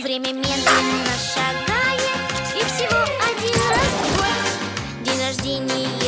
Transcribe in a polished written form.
Время медленно шагает, и всего один раз в год день рождения